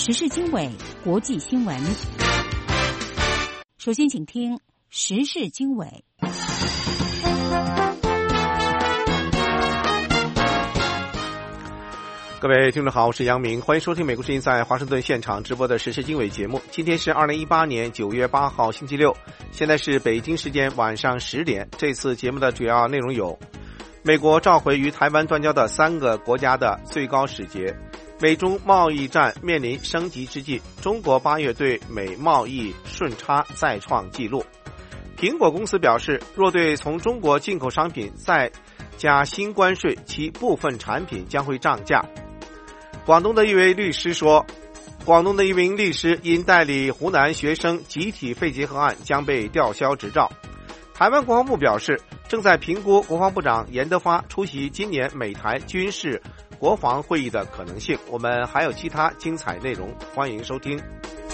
时事经纬国际新闻。首先请听时事经纬。 各位听众好，我是杨明，欢迎收听美国之音在华盛顿现场直播的时事经纬节目。今天是2018年9月8号星期六，现在是北京时间晚上10点。这次节目的主要内容有：美国召回与台湾断交的3个国家的最高使节；美中贸易战面临升级之际，中国8月对美贸易顺差再创纪录；苹果公司表示，若对从中国进口商品再加新关税，其部分产品将会涨价。广东的一位律师说，广东的一名律师因代理湖南学生集体肺结核案将被吊销执照。台湾国防部表示，正在评估国防部长严德发出席今年美台军事国防会议的可能性。我们还有其他精彩内容，欢迎收听。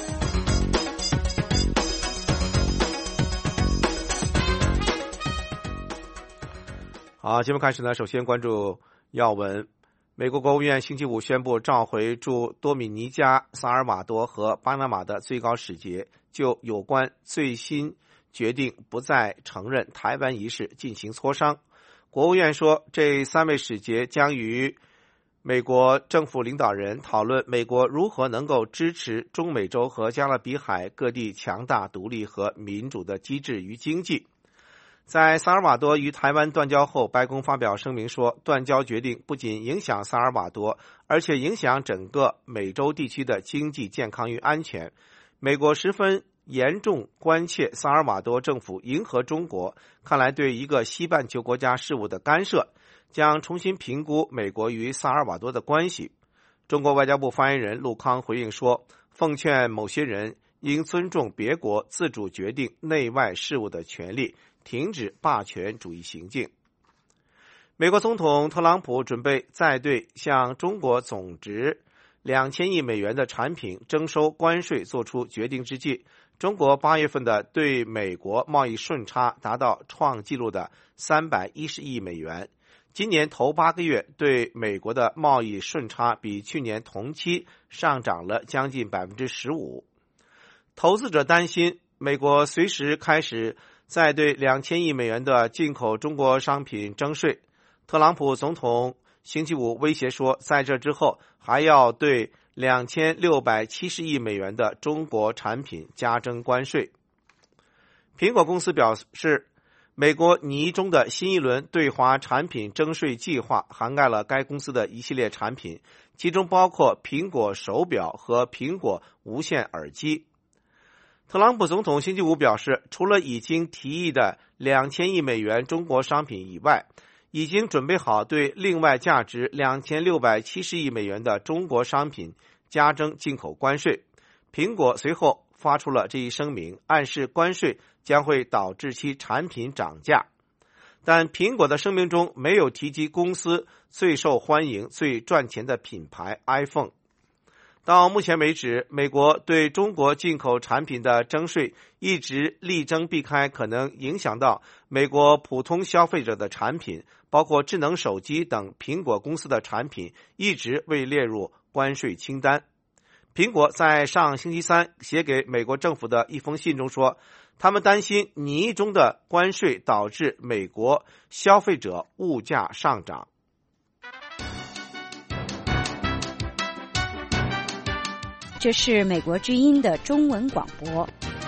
好，节目开始呢，首先关注要闻。美国国务院星期五宣布召回驻多米尼加、萨尔瓦多和巴拿马的最高使节，就有关最新决定不再承认台湾一事进行磋商。国务院说，这3位使节将与美国政府领导人讨论美国如何能够支持中美洲和加勒比海各地强大、独立和民主的机制与经济。在萨尔瓦多与台湾断交后，白宫发表声明说，断交决定不仅影响萨尔瓦多，而且影响整个美洲地区的经济健康与安全。美国十分严重关切萨尔瓦多政府迎合中国，看来对一个西半球国家事务的干涉，将重新评估美国与萨尔瓦多的关系。中国外交部发言人陆康回应说，奉劝某些人应尊重别国自主决定内外事务的权利，停止霸权主义行径。美国总统特朗普准备再对向中国总值2000亿美元的产品征收关税做出决定之际，中国8月份的对美国贸易顺差达到创纪录的310亿美元。今年头8个月对美国的贸易顺差比去年同期上涨了将近 15%。 投资者担心美国随时开始再对2000亿美元的进口中国商品征税。特朗普总统星期五威胁说，在这之后还要对2670亿美元的中国产品加征关税。苹果公司表示，美国拟议中的新一轮对华产品征税计划涵盖了该公司的一系列产品，其中包括苹果手表和苹果无线耳机。特朗普总统星期五表示，除了已经提议的2000亿美元中国商品以外，已经准备好对另外价值2670亿美元的中国商品加征进口关税。苹果随后发出了这一声明，暗示关税将会导致其产品涨价。但苹果的声明中没有提及公司最受欢迎、最赚钱的品牌 iPhone。到目前为止，美国对中国进口产品的征税一直力争避开可能影响到美国普通消费者的产品，包括智能手机等苹果公司的产品一直未列入关税清单。苹果在上星期三写给美国政府的一封信中说，他们担心拟议中的关税导致美国消费者物价上涨。 这是美国之音的中文广播。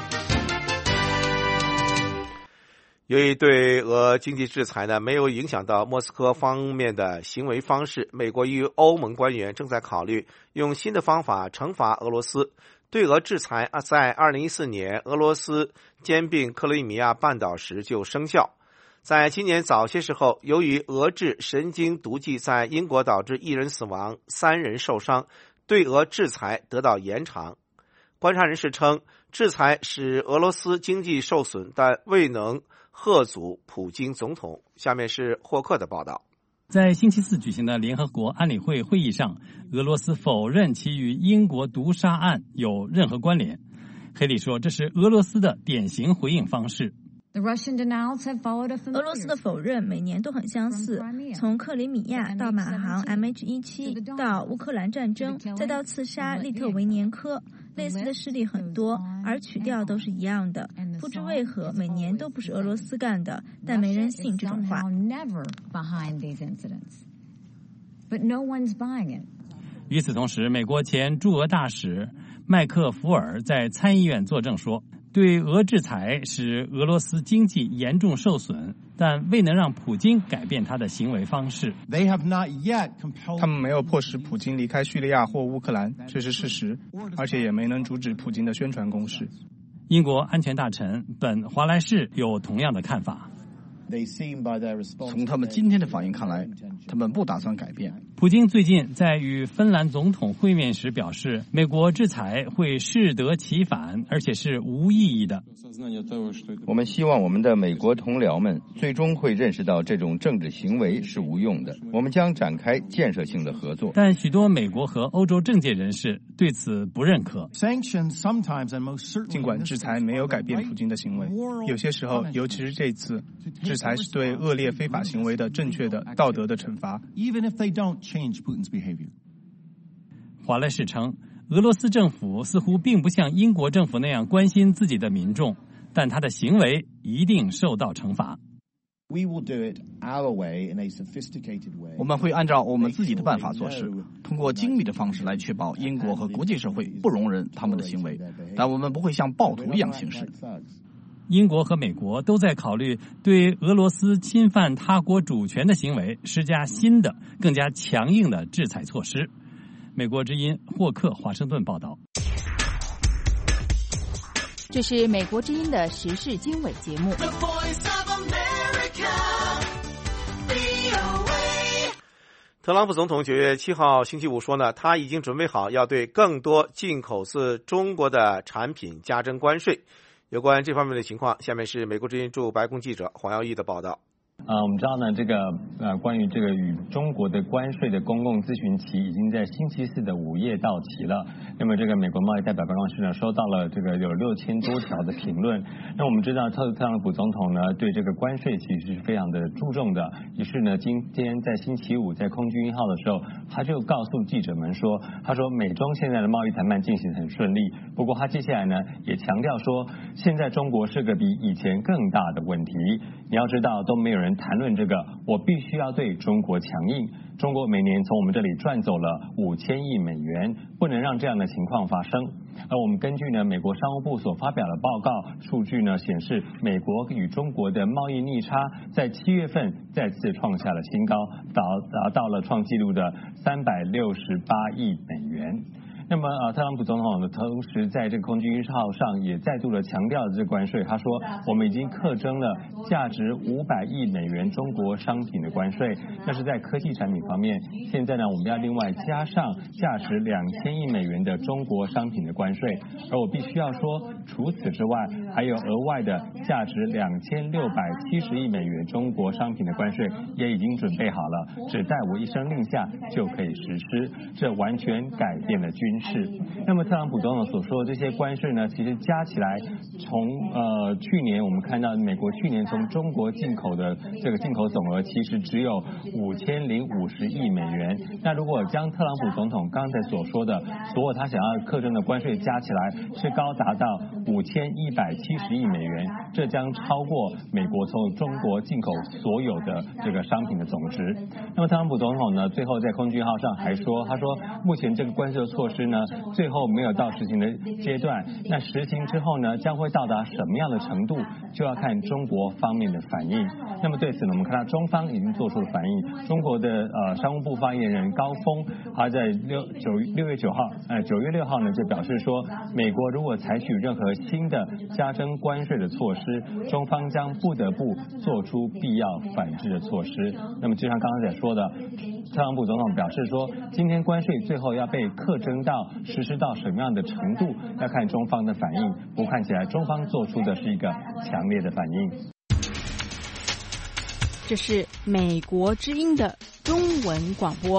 由于对俄经济制裁呢没有影响到莫斯科方面的行为方式，美国与欧盟官员正在考虑用新的方法惩罚俄罗斯。对俄制裁在2014年俄罗斯兼并克里米亚半岛时就生效。在今年早些时候，由于俄制神经毒剂在英国导致1人死亡、3人受伤，对俄制裁得到延长。观察人士称，制裁使俄罗斯经济受损，但未能吓阻普京总统。下面是霍克的报道。 在星期四举行的联合国安理会会议上，俄罗斯否认其与英国毒杀案有任何关联。黑利说，这是俄罗斯的典型回应方式。 俄罗斯的否认每年都很相似，从克里米亚到马航 MH17 到乌克兰战争，再到刺杀利特维年科，类似的事例很多，而曲调都是一样的。不知为何每年都不是俄罗斯干的，但没人信这种话。 与此同时，美国前驻俄大使麦克福尔在参议院作证说，对俄制裁使俄罗斯经济严重受损，但未能让普京改变他的行为方式。 他们没有迫使普京离开叙利亚或乌克兰，这是事实，而且也没能阻止普京的宣传攻势。 英国安全大臣本·华莱士有同样的看法。 从他们今天的反应看来，他们不打算改变。 普京最近在与芬兰总统会面时表示，美国制裁会适得其反，而且是无意义的。 我们希望我们的美国同僚们最终会认识到这种政治行为是无用的。我们将展开建设性的合作。 但许多美国和欧洲政界人士对此不认可。 尽管制裁没有改变普京的行为，有些时候，尤其是这次，制裁是对恶劣非法行为的正确的道德的惩罚。 华莱士称，俄罗斯政府似乎并不像英国政府那样关心自己的民众，但他的行为一定受到惩罚。 我们会按照我们自己的办法做事，通过精密的方式来确保英国和国际社会不容忍他们的行为，但我们不会像暴徒一样行事。 英国和美国都在考虑对俄罗斯侵犯他国主权的行为施加新的、更加强硬的制裁措施。美国之音霍克华盛顿报道。 这是美国之音的时事经纬节目。 特朗普总统9月7号星期五说呢，他已经准备好要对更多进口自中国的产品加征关税。有关这方面的情况，下面是美国之音驻白宫记者黄耀义的报道。 我们知道呢，这个关于这个与中国的关税的公共咨询期已经在星期四的午夜到期了。那么这个美国贸易代表办公室呢，收到了这个有6000多条的评论。那我们知道特朗普总统呢，对这个关税其实是非常的注重的。于是呢，今天在星期五在空军1号的时候，他就告诉记者们说，他说美中现在的贸易谈判进行很顺利。不过他接下来呢，也强调说，现在中国是个比以前更大的问题。你要知道，都没有人谈论这个，我必须要对中国强硬。中国每年从我们这里赚走了5000亿美元，不能让这样的情况发生。而我们根据呢美国商务部所发表的报告数据呢显示，美国与中国的贸易逆差在7月份再次创下了新高，达到了创纪录的368亿美元。那么特朗普总统呢，同时在这个空军1号上也再度的强调这个关税，他说我们已经课征了价值500亿美元中国商品的关税，那是在科技产品方面。现在呢，我们要另外加上价值2000亿美元的中国商品的关税，而我必须要说，除此之外，还有额外的价值2670亿美元中国商品的关税也已经准备好了，只待我一声令下就可以实施，这完全改变了军事。那么特朗普总统所说的这些关税呢，其实加起来，从去年我们看到美国去年从中国进口的这个进口总额其实只有5050亿美元。那如果将特朗普总统刚才所说的所有他想要课征的关税加起来，是高达到5170亿美元，这将超过美国从中国进口所有的这个商品的总值。那么特朗普总统呢，最后在空军1号上还说，他说目前这个关税的措施呢，最后没有到实行的阶段，那实行之后呢，将会到达什么样的程度，就要看中国方面的反应。那么对此呢，我们看到中方已经做出了反应。中国的商务部发言人高峰，他在9月6号呢就表示说，美国如果采取任何新的加征关税的措施，中方将不得不做出必要反制的措施。那么就像刚刚才说的，特朗普总统表示说，今天关税最后要被课征到实施到什么样的程度，要看中方的反应。不过看起来中方做出的是一个强烈的反应。 这是美国之音的中文广播。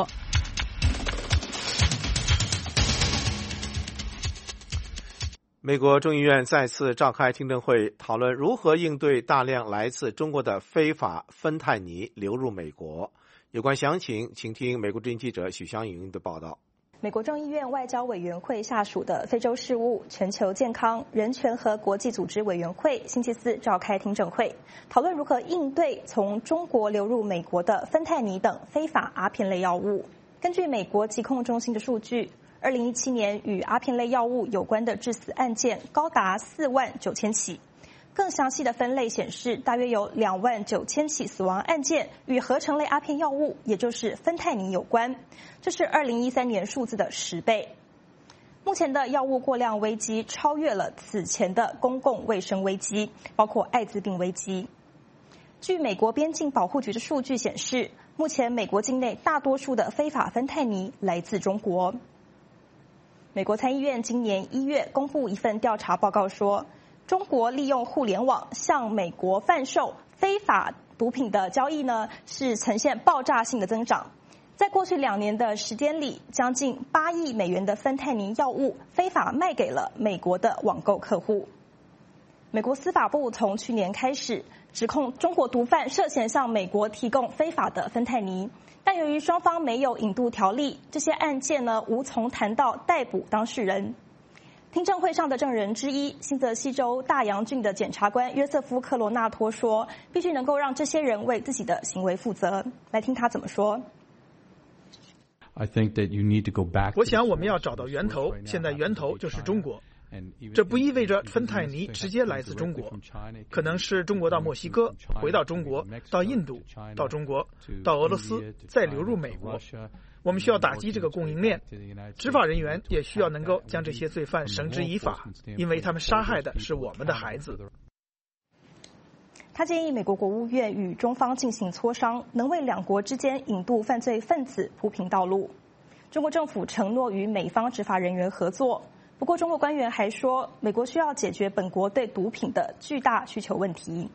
美国众议院再次召开听证会，讨论如何应对大量来自中国的非法芬太尼流入美国。有关详情，请听美国之音记者许湘云的报道。 美国众议院外交委员会下属的非洲事务、全球健康、人权和国际组织委员会星期四召开听证会，讨论如何应对从中国流入美国的芬太尼等非法阿片类药物。根据美国疾控中心的数据，2017年与阿片类药物有关的致死案件高达49000起。更详细的分类显示，大约有29000起死亡案件与合成类阿片药物，也就是芬太尼有关，这是2013年数字的10倍。目前的药物过量危机超越了此前的公共卫生危机，包括艾滋病危机。据美国边境保护局的数据显示，目前美国境内大多数的非法芬太尼来自中国。美国参议院今年1月公布一份调查报告说，中国利用互联网向美国贩售非法毒品的交易呢，是呈现爆炸性的增长。在过去2年的时间里，将近8亿美元的芬太尼药物非法卖给了美国的网购客户。美国司法部从去年开始指控中国毒贩涉嫌向美国提供非法的芬太尼，但由于双方没有引渡条例，这些案件呢无从谈到逮捕当事人。听证会上的证人之一，新泽西州大洋郡的检察官约瑟夫·克罗纳托说，必须能够让这些人为自己的行为负责。来听他怎么说。 我想我们要找到源头，现在源头就是中国。这不意味着芬太尼直接来自中国，可能是中国到墨西哥，回到中国，到印度，到中国，到俄罗斯，再流入美国。我们需要打击这个供应链，执法人员也需要能够将这些罪犯绳之以法，因为他们杀害的是我们的孩子。 他建议美国国务院与中方进行磋商，能为两国之间引渡犯罪分子铺平道路。中国政府承诺与美方执法人员合作，不过中国官员还说，美国需要解决本国对毒品的巨大需求问题。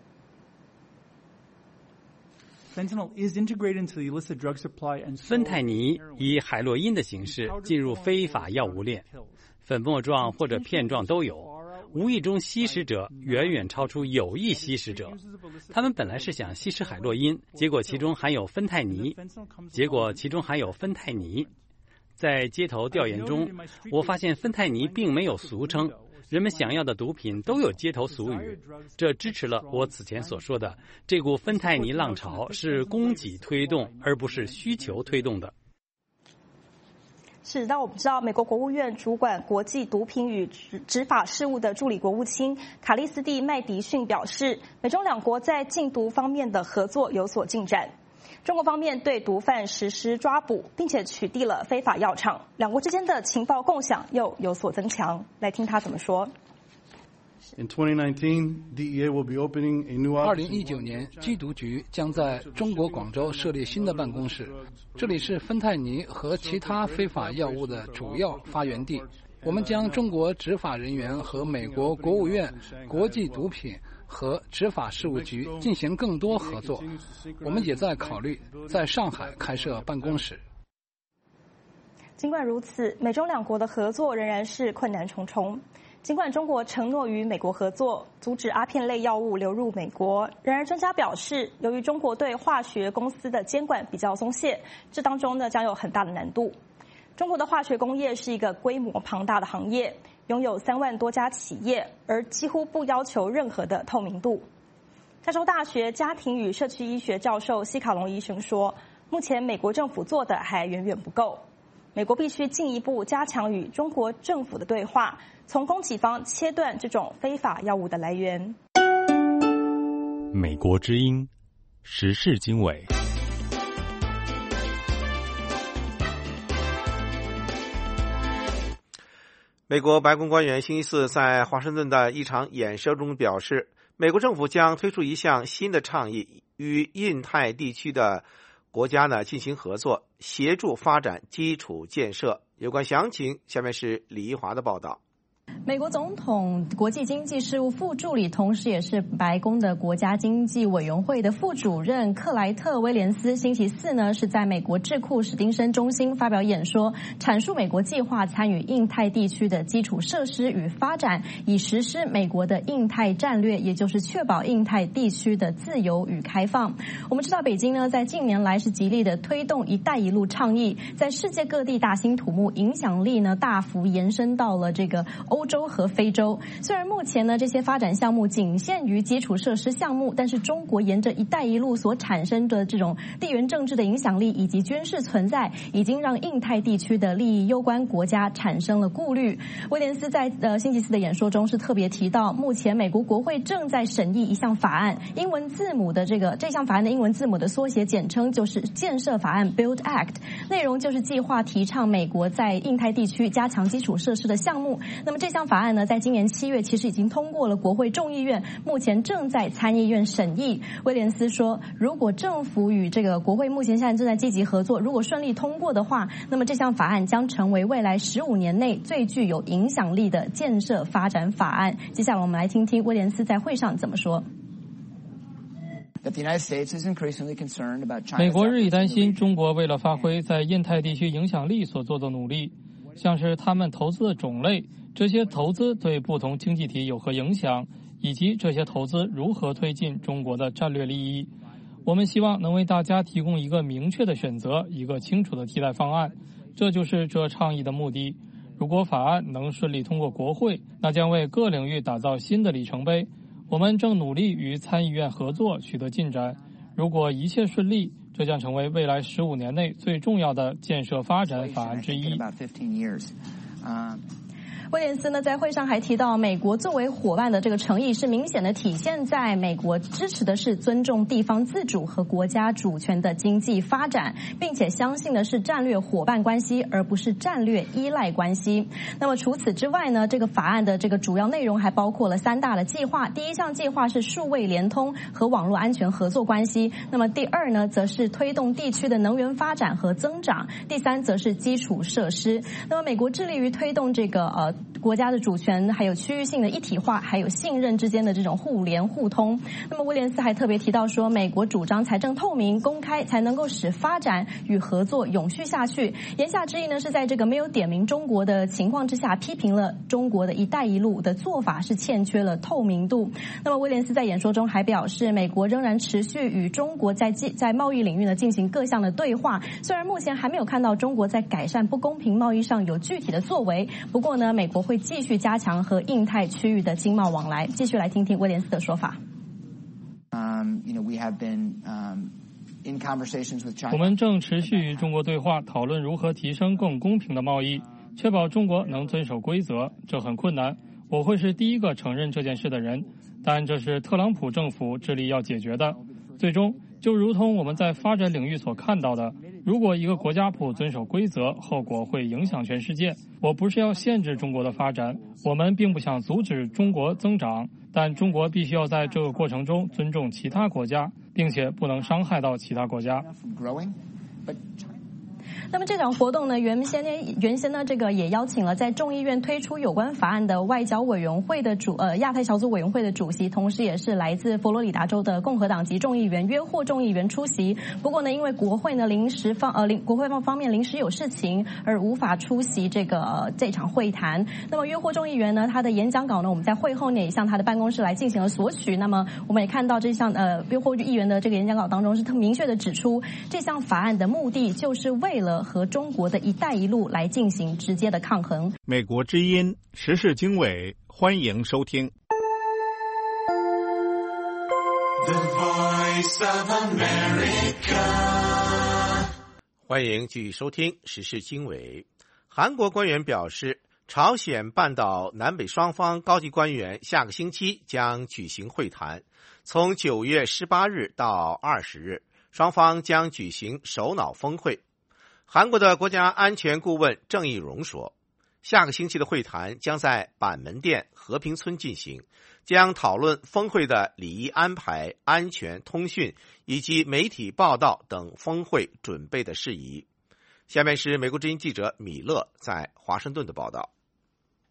芬太尼以海洛因的形式进入非法药物链，粉末状或者片状都有。无意中吸食者远远超出有意吸食者，他们本来是想吸食海洛因，结果其中含有芬太尼。在街头调研中，我发现芬太尼并没有俗称，人们想要的毒品都有街头俗语，这支持了我此前所说的，这股芬太尼浪潮是供给推动，而不是需求推动的。 是，但我们知道，美国国务院主管国际毒品与执法事务的助理国务卿卡利斯蒂·麦迪逊表示，美中两国在禁毒方面的合作有所进展。中国方面对毒贩实施抓捕，并且取締了非法药厂，两国之间的情报共享又有所增强。来听他怎么说。 2019年，缉毒局将在中国广州设立新的办公室，这里是芬太尼和其他非法药物的主要发源地。我们将中国执法人员和美国国务院国际毒品和执法事务局进行更多合作。我们也在考虑在上海开设办公室。 尽管如此，美中两国的合作仍然是困难重重。尽管中国承诺与美国合作，阻止阿片类药物流入美国，然而专家表示，由于中国对化学公司的监管比较松懈，这当中呢将有很大的难度。中国的化学工业是一个规模庞大的行业，拥有3万多家企业，而几乎不要求任何的透明度。加州大学家庭与社区医学教授西卡隆医生说，目前美国政府做的还远远不够。美国必须进一步加强与中国政府的对话，从供给方切断这种非法药物的来源。 美国之音，时事经纬。 美国白宫官员星期四在华盛顿的一场演说中表示，美国政府将推出一项新的倡议，与印太地区的国家呢进行合作，协助发展基础建设。有关详情，下面是李一华的报道。 美国总统国际经济事务副助理，同时也是白宫的国家经济委员会的副主任克莱特·威廉斯，星期四呢是在美国智库史丁森中心发表演说，阐述美国计划参与印太地区的基础设施与发展，以实施美国的印太战略，也就是确保印太地区的自由与开放。我们知道，北京呢在近年来是极力的推动“一带一路”倡议，在世界各地大兴土木，影响力呢大幅延伸到了这个欧洲和非洲。虽然目前呢这些发展项目仅限于基础设施项目，但是中国沿着“一带一路”所产生的这种地缘政治的影响力以及军事存在，已经让印太地区的利益攸关国家产生了顾虑。威廉斯在星期四的演说中是特别提到，目前美国国会正在审议一项法案，英文字母的这项法案的英文字母的缩写简称就是建设法案 Build Act， 内容就是计划提倡美国在印太地区加强基础设施的项目。那么这项法案呢，在今年7月其实已经通过了国会众议院，目前正在参议院审议。威廉斯说，如果政府与这个国会目前现在正在积极合作，如果顺利通过的话，那么这项法案将成为未来15年内最具有影响力的建设发展法案。接下来我们来听听威廉斯在会上怎么说。 美国日益担心中国为了发挥在印太地区影响力所做的努力，像是他们投资的种类，这些投资对不同经济体有何影响，以及这些投资如何推进中国的战略利益。我们希望能为大家提供一个明确的选择，一个清楚的替代方案，这就是这倡议的目的。如果法案能顺利通过国会，那将为各领域打造新的里程碑。我们正努力与参议院合作取得进展。如果一切顺利，这将成为未来15年内最重要的建设发展法案之一。 威廉斯呢在会上还提到，美国作为伙伴的这个诚意是明显的体现在美国支持的是尊重地方自主和国家主权的经济发展，并且相信的是战略伙伴关系，而不是战略依赖关系。那么除此之外呢，这个法案的这个主要内容还包括了3大的计划。第一项计划是数位联通和网络安全合作关系，那么第2呢则是推动地区的能源发展和增长，第3则是基础设施。那么美国致力于推动这个国家的主权还有区域性的一体化，还有信任之间的这种互联互通。那么威廉斯还特别提到说，美国主张财政透明公开，才能够使发展与合作永续下去。言下之意呢，是在这个没有点名中国的情况之下，批评了中国的一带一路的做法是欠缺了透明度。那么威廉斯在演说中还表示，美国仍然持续与中国在贸易领域呢进行各项的对话，虽然目前还没有看到中国在改善不公平贸易上有具体的作为，不过呢，美国会继续加强和印太区域的经贸往来。继续来听听威廉斯的说法。 我们正持续与中国对话，讨论如何提升更公平的贸易，确保中国能遵守规则。这很困难，我会是第一个承认这件事的人，但这是特朗普政府致力要解决的。最终，就如同我们在发展领域所看到的，如果一个国家不遵守规则，后果会影响全世界。我不是要限制中国的发展，我们并不想阻止中国增长，但中国必须要在这个过程中尊重其他国家，并且不能伤害到其他国家。 那么这场活动呢，原先呢，这个也邀请了在众议院推出有关法案的外交委员会的亚太小组委员会的主席，同时也是来自佛罗里达州的共和党籍众议员约霍众议员出席。不过呢，因为国会呢国会方面临时有事情，而无法出席这场会谈。那么约霍众议员呢，他的演讲稿呢，我们在会后呢也向他的办公室来进行了索取。那么我们也看到这项约霍议员的这个演讲稿当中是特明确的指出，这项法案的目的就是为了和中国的一带一路来进行直接的抗衡。 美国之音时事经纬，欢迎收听。 The Voice of America， 欢迎继续收听时事经纬。韩国官员表示，朝鲜半岛南北双方高级官员下个星期将举行会谈，从9月18日到20日，双方将举行首脑峰会。韩国的国家安全顾问郑义溶说，下个星期的会谈将在板门店和平村进行，将讨论峰会的礼仪安排、安全、通讯以及媒体报道等峰会准备的事宜。下面是美国之音记者米勒在华盛顿的报道。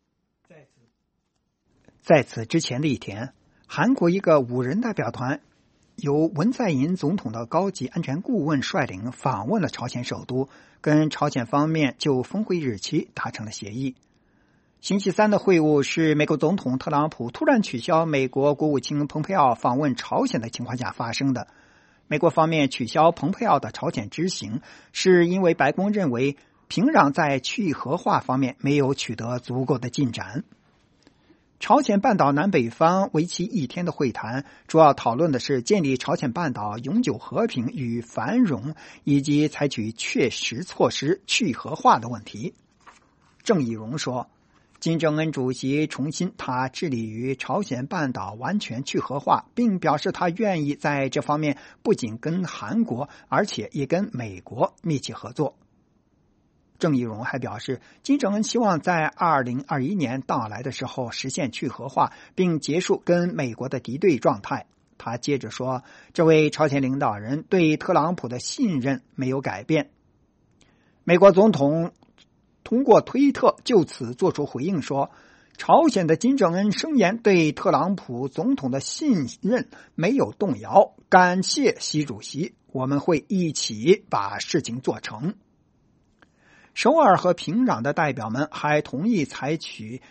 在此之前的一天，韩国一个5人代表团由文在寅总统的高级安全顾问率领访问了朝鲜首都，跟朝鲜方面就峰会日期达成了协议。星期三的会晤是美国总统特朗普突然取消美国国务卿蓬佩奥访问朝鲜的情况下发生的。美国方面取消蓬佩奥的朝鲜之行，是因为白宫认为平壤在去核化方面没有取得足够的进展。朝鲜半岛南北方为期1天的会谈，主要讨论的是建立朝鲜半岛永久和平与繁荣，以及采取确实措施去核化的问题。郑义溶说，金正恩主席重申他致力于朝鲜半岛完全去核化，并表示他愿意在这方面不仅跟韩国，而且也跟美国密切合作。郑义溶还表示，金正恩希望在2021年到来的时候实现去核化，并结束跟美国的敌对状态。他接着说，这位朝鲜领导人对特朗普的信任没有改变。美国总统通过推特就此做出回应说，朝鲜的金正恩声言对特朗普总统的信任没有动摇，感谢习主席，我们会一起把事情做成。首尔和平壤的代表们还同意采取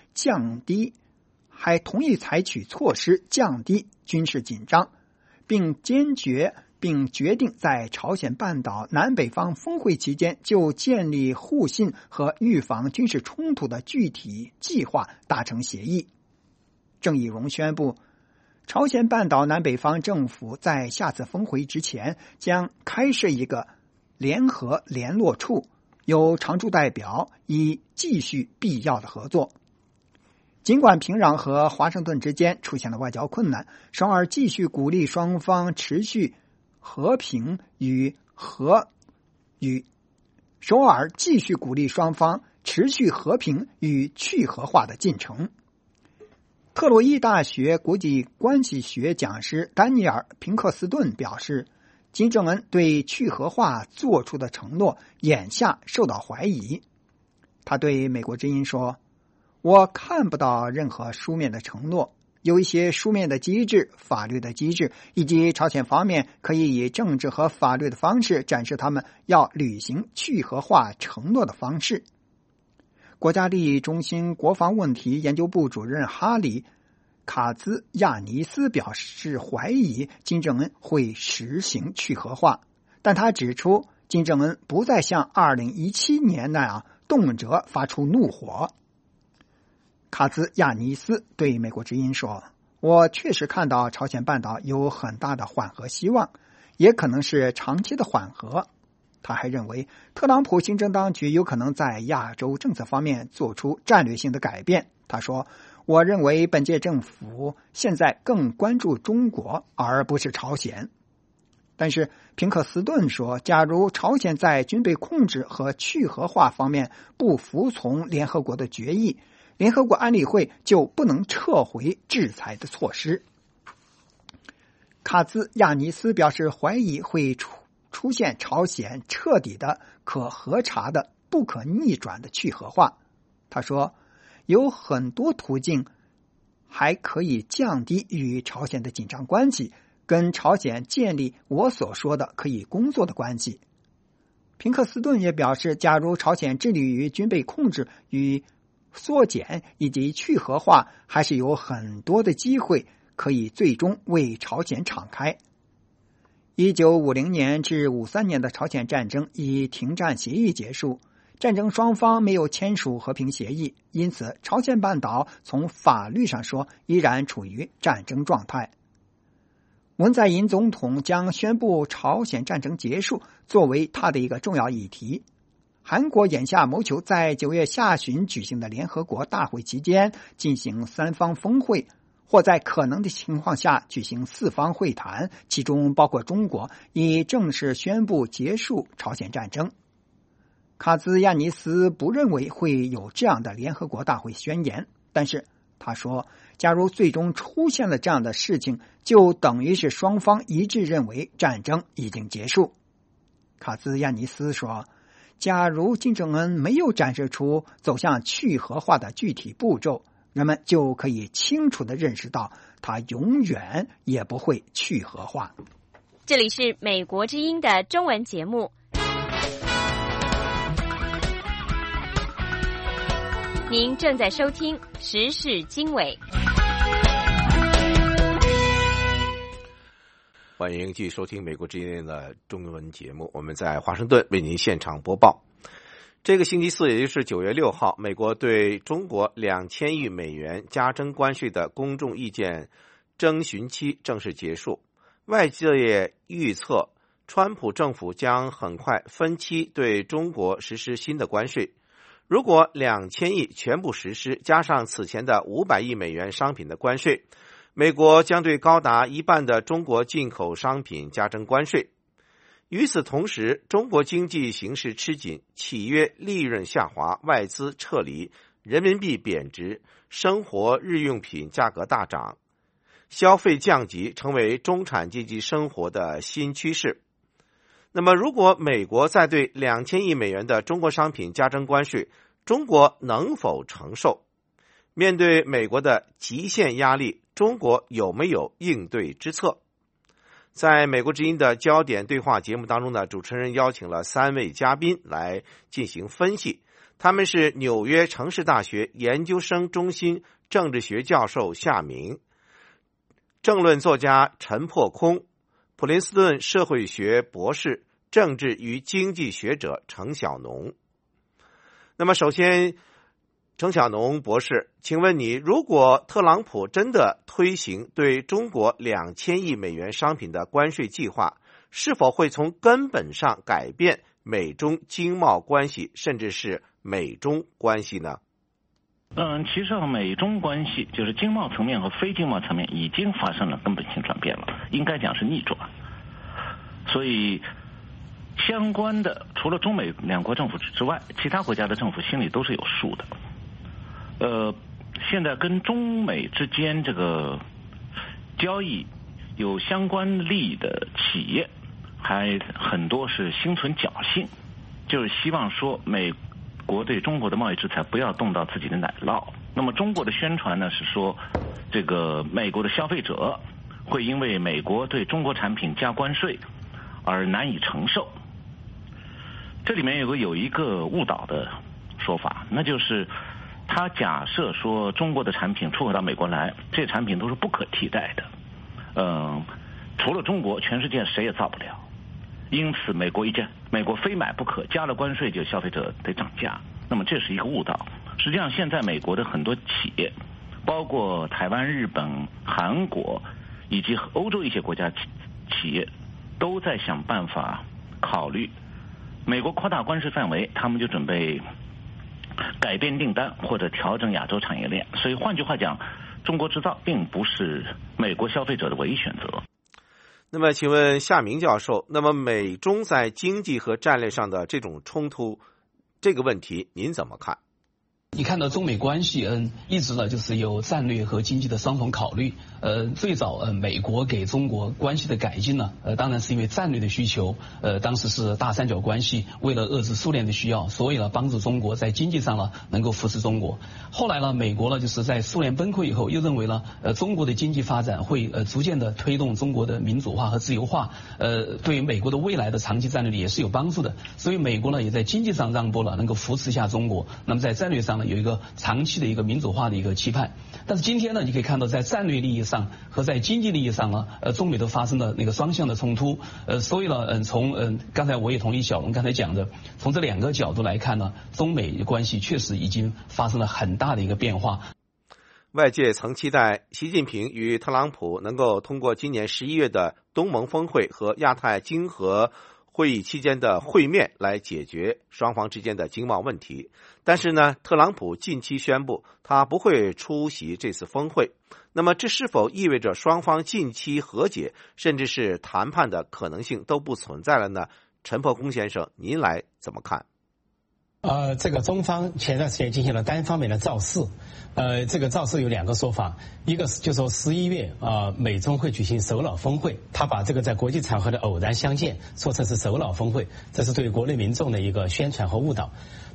措施降低军事紧张，并决定在朝鲜半岛南北方峰会期间就建立互信和预防军事冲突的具体计划达成协议。郑义溶宣布，朝鲜半岛南北方政府在下次峰会之前将开设一个联合联络处，由常驻代表以继续必要的合作。尽管平壤和华盛顿之间出现了外交困难，首尔继续鼓励双方持续和平与去核化的进程。特洛伊大学国际关系学讲师丹尼尔·平克斯顿表示，金正恩对去核化做出的承诺眼下受到怀疑。他对美国之音说，我看不到任何书面的承诺，有一些书面的机制、法律的机制，以及朝鲜方面可以以政治和法律的方式展示他们要履行去核化承诺的方式。国家利益中心国防问题研究部主任哈里·卡兹亚尼斯表示怀疑金正恩会实行去核化，但他指出金正恩不再像2017年那样动辄发出怒火。卡兹亚尼斯对美国之音说，我确实看到朝鲜半岛有很大的缓和希望，也可能是长期的缓和。他还认为特朗普行政当局有可能在亚洲政策方面做出战略性的改变。他说，我认为本届政府现在更关注中国而不是朝鲜。但是平克斯顿说，假如朝鲜在军备控制和去核化方面不服从联合国的决议，联合国安理会就不能撤回制裁的措施。卡兹亚尼斯表示怀疑会出现朝鲜彻底的、可核查的、不可逆转的去核化。他说，有很多途径还可以降低与朝鲜的紧张关系，跟朝鲜建立我所说的可以工作的关系。平克斯顿也表示，假如朝鲜致力于军备控制与缩减以及去核化，还是有很多的机会可以最终为朝鲜敞开。1950年至53年的朝鲜战争以停战协议结束，战争双方没有签署和平协议，因此朝鲜半岛从法律上说依然处于战争状态。文在寅总统将宣布朝鲜战争结束作为他的一个重要议题。韩国眼下谋求在9月下旬举行的联合国大会期间进行3方峰会，或在可能的情况下举行4方会谈，其中包括中国，以正式宣布结束朝鲜战争。卡兹亚尼斯不认为会有这样的联合国大会宣言，但是他说，假如最终出现了这样的事情，就等于是双方一致认为战争已经结束。卡兹亚尼斯说，假如金正恩没有展示出走向去核化的具体步骤， 人们就可以清楚地认识到，它永远也不会去核化。 这里是美国之音的中文节目，您正在收听时事经纬。 欢迎继续收听美国之音的中文节目，我们在华盛顿为您现场播报。这个星期四，也就是9月6号，美国对中国2000亿美元加征关税的公众意见征询期正式结束。外界预测，川普政府将很快分期对中国实施新的关税。如果2000亿全部实施，加上此前的500亿美元商品的关税，美国将对高达一半的中国进口商品加征关税。与此同时，中国经济形势吃紧，企业利润下滑，外资撤离，人民币贬值，生活日用品价格大涨，消费降级成为中产阶级生活的新趋势。那么，如果美国再对2000亿美元的中国商品加征关税，中国能否承受？面对美国的极限压力，中国有没有应对之策？在美国之音的焦点对话节目当中呢，主持人邀请了3位嘉宾来进行分析。他们是纽约城市大学研究生中心政治学教授夏明，政论作家陈破空，普林斯顿社会学博士、政治与经济学者程晓农。那么首先，程晓农博士，请问你，如果特朗普真的推行对中国2000亿美元商品的关税计划，是否会从根本上改变美中经贸关系，甚至是美中关系呢？ 其实美中关系就是经贸层面和非经贸层面已经发生了根本性转变了，应该讲是逆转。所以相关的除了中美两国政府之外，其他国家的政府心里都是有数的。现在跟中美之间这个交易有相关利益的企业，还很多是心存侥幸，就是希望说美国对中国的贸易制裁不要动到自己的奶酪。那么中国的宣传呢是说，这个美国的消费者会因为美国对中国产品加关税而难以承受。这里面有一个误导的说法，那就是他假设说中国的产品出口到美国来，这些产品都是不可替代的，除了中国，全世界谁也造不了。因此，美国非买不可，加了关税就消费者得涨价。那么这是一个误导。实际上，现在美国的很多企业，包括台湾、日本、韩国以及欧洲一些国家企业，都在想办法考虑，美国扩大关税范围，他们就准备改变订单或者调整亚洲产业链。所以换句话讲，中国制造并不是美国消费者的唯一选择。 那么请问夏明教授，那么美中在经济和战略上的这种冲突，这个问题您怎么看？ 你看到中美关系，一直呢就是有战略和经济的双重考虑。最早美国给中国关系的改进呢，当然是因为战略的需求。当时是大三角关系，为了遏制苏联的需要，所以呢帮助中国在经济上呢能够扶持中国。后来呢，美国呢就是在苏联崩溃以后，又认为呢中国的经济发展会逐渐的推动中国的民主化和自由化，对于美国的未来的长期战略也是有帮助的。所以美国呢也在经济上让步了，能够扶持一下中国。那么在战略上有一个长期的一个民主化的一个期盼。但是今天呢，你可以看到在战略利益上和在经济利益上呢，中美都发生了那个双向的冲突。所以呢，从刚才我也同意小龙刚才讲的，从这两个角度来看呢，中美关系确实已经发生了很大的一个变化。 外界曾期待习近平与特朗普能够通过今年11月的东盟峰会和亚太经合会议期间的会面来解决双方之间的经贸问题。但是呢，特朗普近期宣布他不会出席这次峰会。那么这是否意味着双方近期和解甚至是谈判的可能性都不存在了呢？陈破空先生，您来怎么看？ 这个中方前段时间进行了单方面的造势，这个造势有两个说法，一个就说11月美中会举行首脑峰会，他把这个在国际场合的偶然相见说成是首脑峰会，这是对国内民众的一个宣传和误导。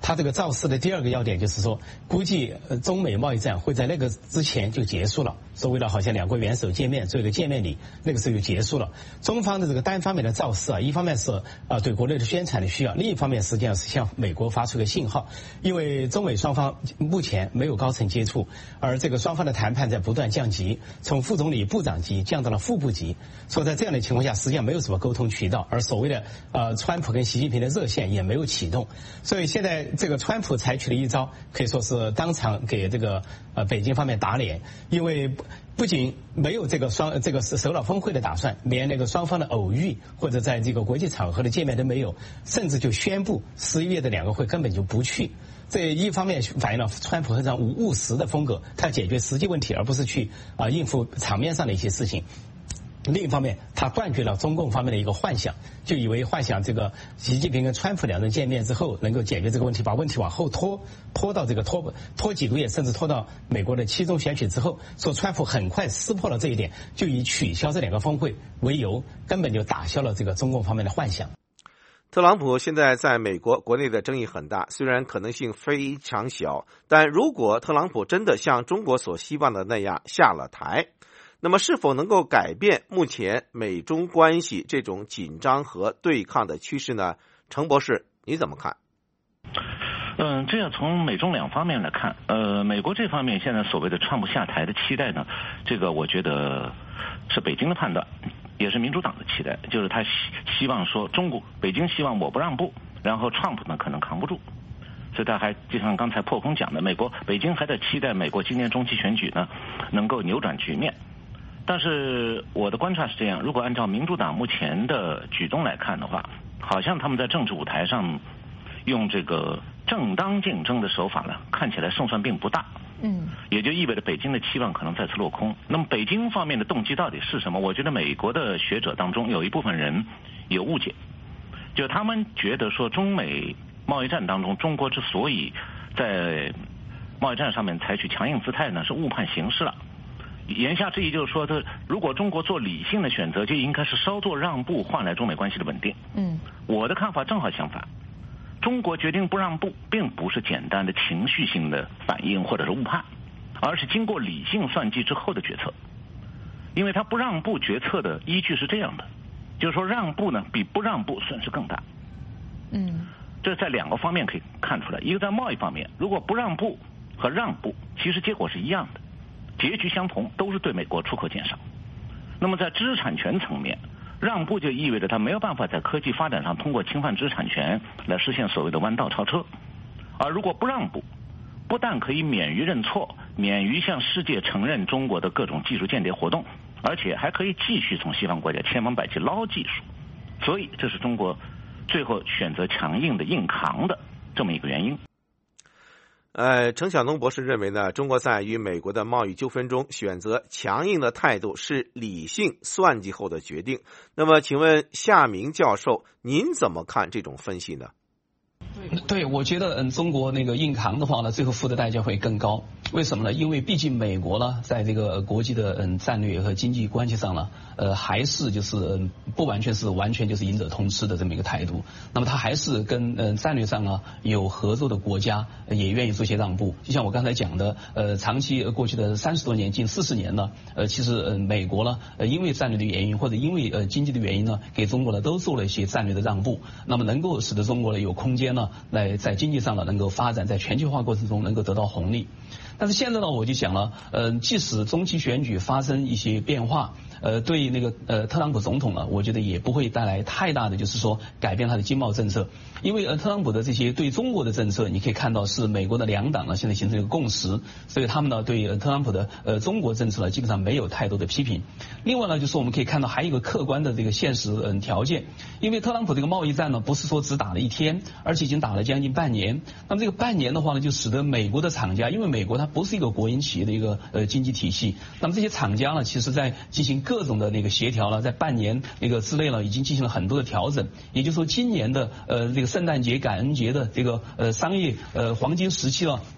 他这个造势的第二个要点就是说，估计中美贸易战会在那个之前就结束了。所谓的好像两国元首见面做一个见面礼，那个时候就结束了。中方的这个单方面的造势啊，一方面是对国内的宣传的需要，另一方面实际上是向美国发出个信号，因为中美双方目前没有高层接触，而这个双方的谈判在不断降级，从副总理、部长级降到了副部级，所以在这样的情况下，实际上没有什么沟通渠道，而所谓的川普跟习近平的热线也没有启动，所以现在这个川普采取了一招，可以说是当场给这个北京方面打脸，因为不仅没有这个首脑峰会的打算，连那个双方的偶遇或者在这个国际场合的见面都没有，甚至就宣布11月的两个会根本就不去。这一方面反映了川普非常务实的风格，他解决实际问题，而不是去应付场面上的一些事情。另一方面，他断绝了中共方面的一个幻想，就以为幻想这个习近平跟川普两人见面之后能够解决这个问题，把问题往后拖到这个拖几个月，甚至拖到美国的期中选举之后，说川普很快撕破了这一点，就以取消这两个峰会为由，根本就打消了这个中共方面的幻想。 特朗普现在在美国国内的争议很大，虽然可能性非常小，但如果特朗普真的像中国所希望的那样下了台，那么是否能够改变目前美中关系这种紧张和对抗的趋势呢？程博士，你怎么看？ 这要从美中两方面来看。美国这方面现在所谓的川普下台的期待呢，这个我觉得是北京的判断，也是民主党的期待，就是他希望说北京希望我不让步，然后川普呢可能扛不住，所以他还就像刚才破空讲的，北京还在期待美国今年中期选举呢能够扭转局面。但是我的观察是这样，如果按照民主党目前的举动来看的话，好像他们在政治舞台上用这个正当竞争的手法呢，看起来胜算并不大。也就意味着北京的期望可能再次落空。那么北京方面的动机到底是什么？我觉得美国的学者当中有一部分人有误解，就他们觉得说中美贸易战当中，中国之所以在贸易战上面采取强硬姿态呢，是误判形势了。言下之意就是说，如果中国做理性的选择，就应该是稍作让步，换来中美关系的稳定。我的看法正好相反，中国决定不让步，并不是简单的情绪性的反应或者是误判，而是经过理性算计之后的决策。因为他不让步决策的依据是这样的，就是说让步呢比不让步损失更大。这在两个方面可以看出来，一个在贸易方面，如果不让步和让步，其实结果是一样的。结局相同，都是对美国出口减少。那么在知识产权层面，让步就意味着他没有办法在科技发展上通过侵犯知识产权来实现所谓的弯道超车。而如果不让步，不但可以免于认错，免于向世界承认中国的各种技术间谍活动，而且还可以继续从西方国家千方百计捞技术。所以这是中国最后选择强硬的硬扛的这么一个原因。 程晓东博士认为呢，中国在与美国的贸易纠纷中选择强硬的态度是理性算计后的决定。那么请问夏明教授，您怎么看这种分析呢？ 对，我觉得中国那个硬扛的话呢，最后付的代价会更高。为什么呢？因为毕竟美国呢，在这个国际的战略和经济关系上呢，还是就是不完全就是赢者通吃的这么一个态度。那么他还是跟战略上呢有合作的国家也愿意做些让步。就像我刚才讲的，长期过去的30多年，近40年呢，其实美国呢，因为战略的原因或者因为经济的原因呢，给中国呢都做了一些战略的让步，那么能够使得中国呢有空间呢来在经济上呢能够发展，在全球化过程中能够得到红利。但是现在呢，我就想了，即使中期选举发生一些变化，对那个特朗普总统呢，我觉得也不会带来太大的就是说改变他的经贸政策，因为特朗普的这些对中国的政策，你可以看到是美国的两党呢现在形成一个共识，所以他们呢对特朗普的中国政策呢基本上没有太多的批评。另外呢，就是我们可以看到还有一个客观的这个现实条件，因为特朗普这个贸易战呢不是说只打了1天，而且已经打了将近半年。那么这个半年的话呢，就使得美国的厂家，因为美国它不是一个国营企业的一个经济体系，那么这些厂家呢，其实在进行各种的那个协调了，在半年那个之内呢，已经进行了很多的调整。也就是说，今年的这个圣诞节、感恩节的这个商业黄金时期了。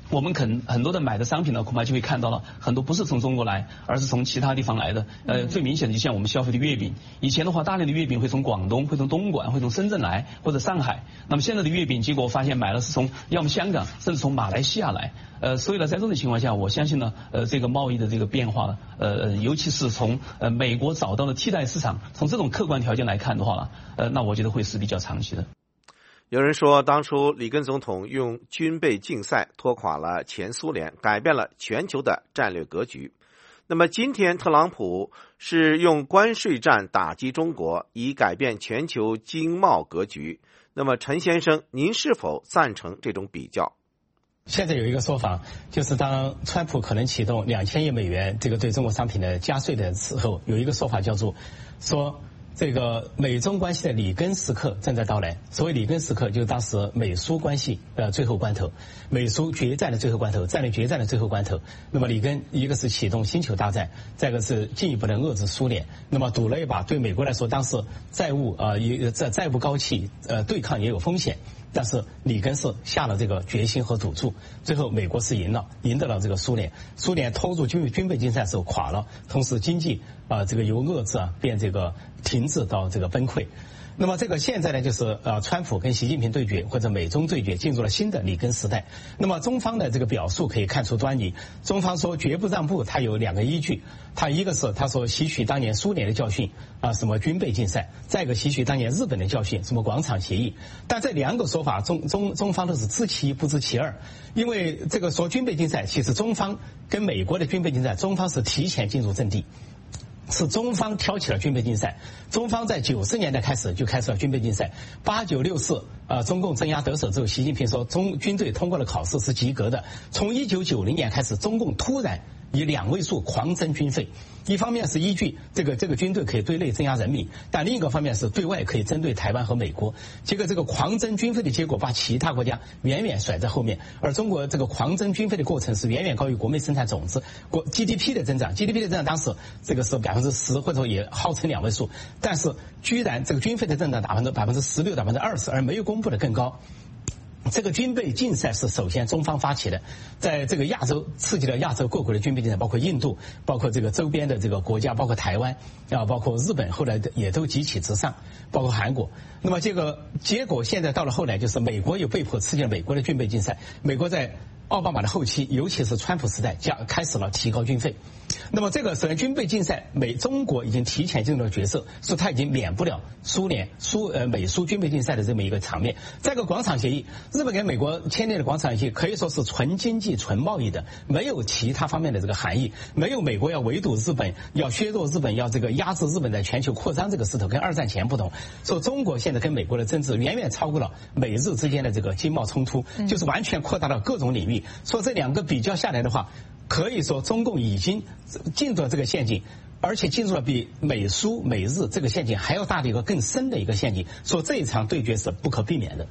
我们很多的买的商品呢，恐怕就会看到了很多不是从中国来，而是从其他地方来的。最明显的就像我们消费的月饼，以前的话，大量的月饼会从广东、会从东莞、会从深圳来，或者上海。那么现在的月饼，结果发现买了是从要么香港，甚至从马来西亚来。所以呢，在这种情况下，我相信呢，这个贸易的这个变化呢，尤其是从美国找到了替代市场，从这种客观条件来看的话呢，那我觉得会是比较长期的。 有人说，当初里根总统用军备竞赛拖垮了前苏联，改变了全球的战略格局。那么今天特朗普是用关税战打击中国，以改变全球经贸格局。那么陈先生，您是否赞成这种比较？ 现在有一个说法，就是当川普可能启动2000亿美元这个对中国商品的加税的时候，有一个说法叫做说这个美中关系的里根时刻正在到来。所谓里根时刻，就是当时美苏关系最后关头，美苏决战的最后关头，战略决战的最后关头。那么里根一个是启动星球大战，再一个是进一步的遏制苏联。那么赌了一把，对美国来说，当时债务债务高企，对抗也有风险。但是里根是下了这个决心和赌注，最后美国是赢得了这个苏联。苏联拖入军备竞赛时候垮了，同时经济这个由遏制变这个停滞到这个崩溃。那么这个现在呢，就是川普跟习近平对决，或者美中对决，进入了新的里根时代。那么中方的这个表述可以看出端倪。中方说绝不让步，它有2个依据。它一个是他说吸取当年苏联的教训什么军备竞赛；再一个吸取当年日本的教训，什么广场协议。但这2个说法，中方都是知其一不知其二。因为这个说军备竞赛，其实中方跟美国的军备竞赛，中方是提前进入阵地。是中方挑起了军备竞赛，中方在90年代开始就开始了军备竞赛。8964中共镇压得手之后，习近平说军队通过了考试是及格的。从1990年开始，中共突然以2位数狂增军费，一方面是依据这个军队可以对内镇压人民，但另一个方面是对外可以针对台湾和美国。结果这个狂增军费的结果把其他国家远远甩在后面，而中国这个狂增军费的过程是远远高于国内生产总值GDP 的增长。GDP 的增长当时这个是10%，或者也号称2位数，但是居然这个军费的增长达16%、20%，而没有公布的更高。这个军备竞赛是首先中方发起的，在这个亚洲刺激了亚洲各国的军备竞赛，包括印度，包括这个周边的这个国家，包括台湾包括日本，后来也都急起直上，包括韩国。那么这个结果现在到了后来，就是美国又被迫刺激了美国的军备竞赛。美国在奥巴马的后期，尤其是川普时代，开始了提高军费。那么这个首先军备竞赛，中国已经提前进入了角色，所以它已经免不了美苏军备竞赛的这么一个场面。再一个广场协议，日本跟美国签订的广场协议可以说是纯经济、纯贸易的，没有其他方面的这个含义，没有美国要围堵日本、要削弱日本、要这个压制日本在全球扩张这个势头，跟2战前不同。所以中国现在跟美国的争执远远超过了美日之间的这个经贸冲突，就是完全扩大到各种领域。说这2个比较下来的话，可以说中共已经进入了这个陷阱，而且进入了比美苏美日这个陷阱还要大的一个更深的一个陷阱，说这一场对决是不可避免的。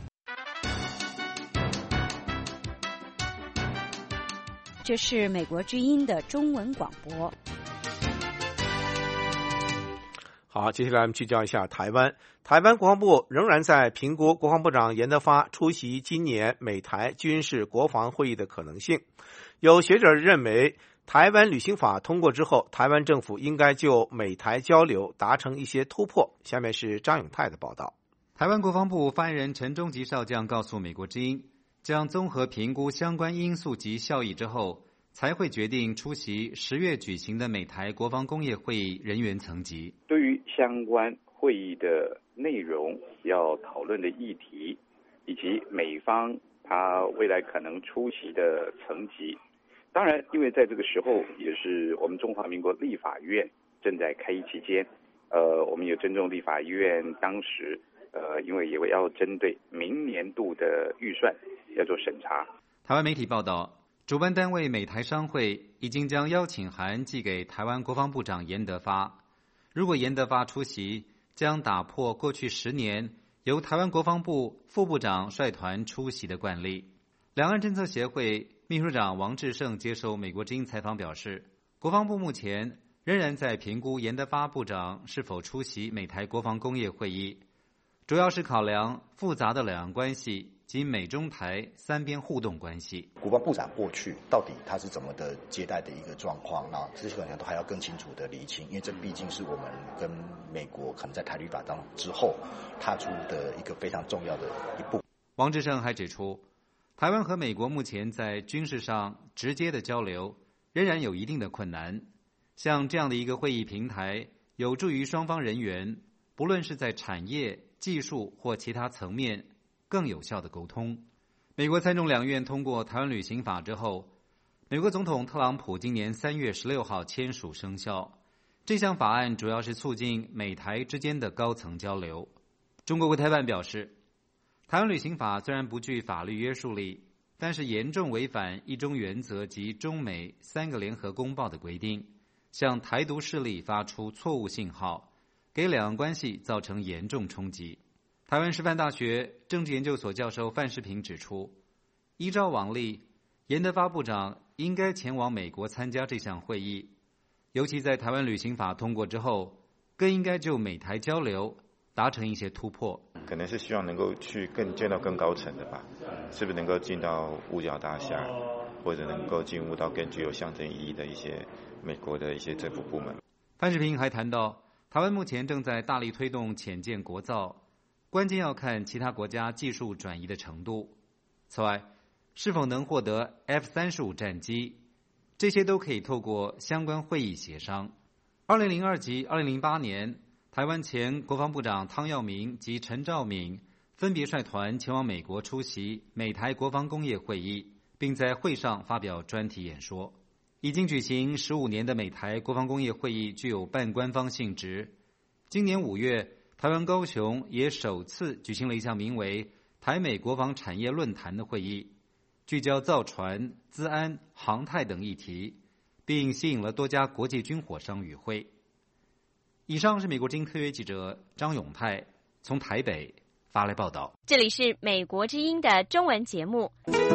这是美国之音的中文广播。 好，接下来我们聚焦一下台湾。台湾国防部仍然在评估国防部长严德发出席今年美台军事国防会议的可能性。有学者认为，台湾旅行法通过之后，台湾政府应该就美台交流达成一些突破。下面是张永泰的报道。 台湾国防部发言人陈忠吉少将告诉美国之音，将综合评估相关因素及效益之后，才会决定出席10月举行的美台国防工业会议人员层级。 对于相关会议的内容、要讨论的议题，以及美方他未来可能出席的层级，当然，因为在这个时候也是我们中华民国立法院正在开议期间，我们有尊重立法院当时因为也要针对明年度的预算要做审查。 台湾媒体报道，主办单位美台商会已经将邀请函寄给台湾国防部长严德发。如果严德发出席，将打破过去10年由台湾国防部副部长率团出席的惯例。两岸政策协会秘书长王志胜接受美国之音采访表示，国防部目前仍然在评估严德发部长是否出席美台国防工业会议。 主要是考量复杂的两岸关系及美中台三边互动关系。 国防部长过去到底他是怎么的接待的一个状况，那这些可能都还要更清楚的厘清，因为这毕竟是我们跟美国可能在台旅法当之后踏出的一个非常重要的一步。 王志胜还指出，台湾和美国目前在军事上直接的交流仍然有一定的困难，像这样的一个会议平台有助于双方人员不论是在产业、技术或其他层面更有效的沟通。美国参众两院通过台湾旅行法之后，美国总统特朗普今年3月16号签署生效。这项法案主要是促进美台之间的高层交流。中国国台办表示，台湾旅行法虽然不具法律约束力，但是严重违反一中原则及中美3个联合公报的规定，向台独势力发出错误信号，给两岸关系造成严重冲击。台湾师范大学政治研究所教授范世平指出，依照往例，严德发部长应该前往美国参加这项会议，尤其在台湾旅行法通过之后，更应该就美台交流达成一些突破。 可能是希望能够去见到更高层的吧，是不是能够进到五角大厦，或者能够进入到更具有象征意义的一些美国的一些政府部门。 范世平还谈到，台湾目前正在大力推动潜舰国造，关键要看其他国家技术转移的程度。此外，是否能获得 F-35战机，这些都可以透过相关会议协商。2002及2008年，台湾前国防部长汤耀明及陈兆敏分别率团前往美国出席美台国防工业会议，并在会上发表专题演说。已经举行15年的美台国防工业会议具有半官方性质。今年5月，台湾高雄也首次举行了一项名为台美国防产业论坛的会议，聚焦造船、资安、航太等议题，并吸引了多家国际军火商与会。以上是美国之音特约记者张永泰从台北发来报道。 这里是美国之音的中文节目。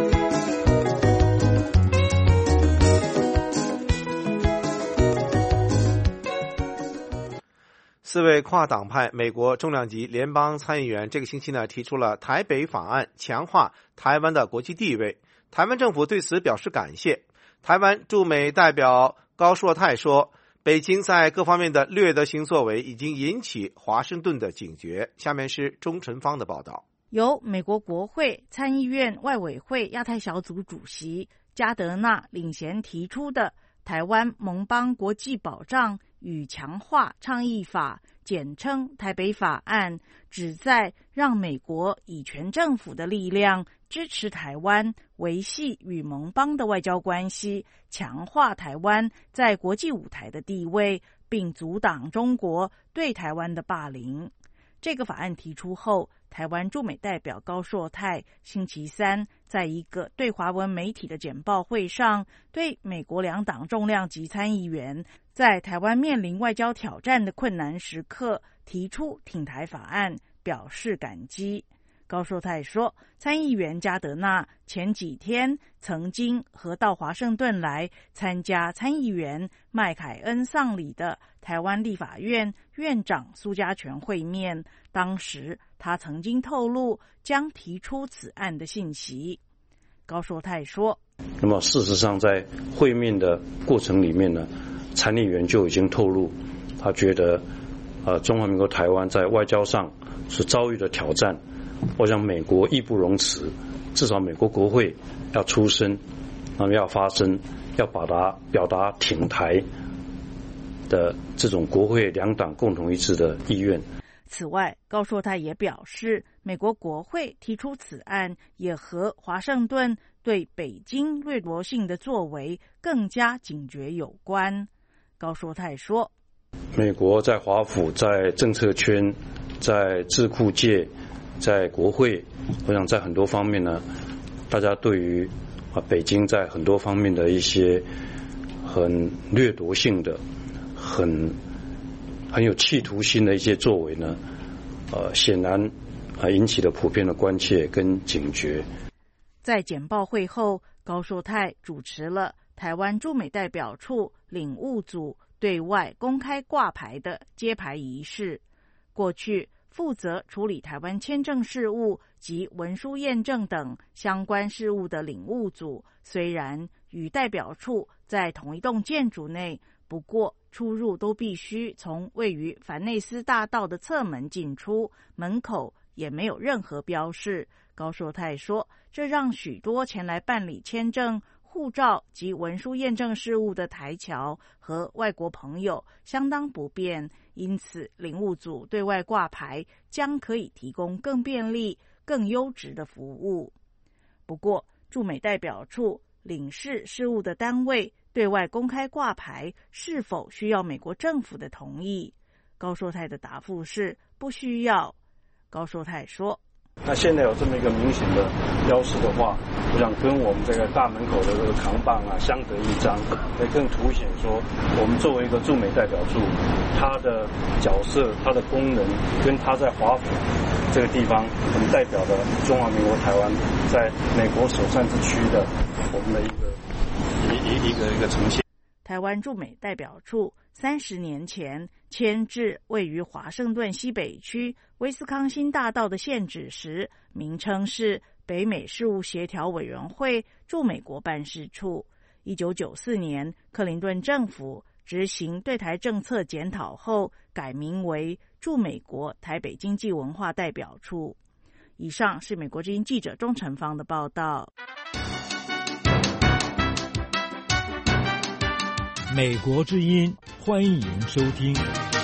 4位跨党派美国重量级联邦参议员这个星期呢提出了台北法案，强化台湾的国际地位。台湾政府对此表示感谢。台湾驻美代表高硕泰说，北京在各方面的掠夺性作为已经引起华盛顿的警觉。下面是钟晨芳的报道。 由美国国会参议院外委会亚太小组主席加德纳领衔提出的台湾盟邦国际保障与强化倡议法，简称台北法案，旨在让美国以全政府的力量支持台湾维系与盟邦的外交关系，强化台湾在国际舞台的地位，并阻挡中国对台湾的霸凌。这个法案提出后，台湾驻美代表高硕泰星期三在一个对华文媒体的简报会上，对美国两党重量级参议员在台湾面临外交挑战的困难时刻提出挺台法案表示感激。高硕泰说，参议员加德纳前几天曾经到华盛顿来参加参议员麦凯恩丧礼的台湾立法院院长苏家全会面，当时他曾经透露将提出此案的信息。高硕泰说， 那么事实上在会面的过程里面呢，参议员就已经透露他觉得中华民国台湾在外交上是遭遇了挑战，我想美国义不容辞，至少美国国会要出声，那么要发声，要表达挺台的这种国会两党共同一致的意愿。 此外，高硕泰也表示，美国国会提出此案也和华盛顿对北京掠夺性的作为更加警觉有关。高硕泰说， 美国在华府、在政策圈、在智库界、在国会，我想在很多方面呢，大家对于北京在很多方面的一些很掠夺性的、很有企图心的一些作为呢，显然引起了普遍的关切跟警觉。 在简报会后，高硕泰主持了台湾驻美代表处领务组对外公开挂牌的揭牌仪式。过去负责处理台湾签证事务及文书验证等相关事务的领务组，虽然与代表处在同一栋建筑内，不过出入都必须从位于凡内斯大道的侧门进出，门口也没有任何标示。高硕泰说，这让许多前来办理签证、护照及文书验证事务的台侨和外国朋友相当不便，因此领务组对外挂牌将可以提供更便利、更优质的服务。不过，驻美代表处领事事务的单位对外公开挂牌是否需要美国政府的同意？高硕泰的答复是不需要。高硕泰说， 那现在有这么一个明显的标识的话，我想跟我们这个大门口的这个扛棒啊相得益彰，会更凸显说我们作为一个驻美代表处，它的角色、它的功能跟它在华府这个地方，我们代表的中华民国台湾在美国首善之区的我们的一个呈现。 台湾驻美代表处30年前迁至位于华盛顿西北区威斯康辛大道的现址时，名称是北美事务协调委员会驻美国办事处。1994年，克林顿政府执行对台政策检讨后，改名为驻美国台北经济文化代表处。以上是美国之音记者钟成芳的报道。 美国之音，欢迎收听。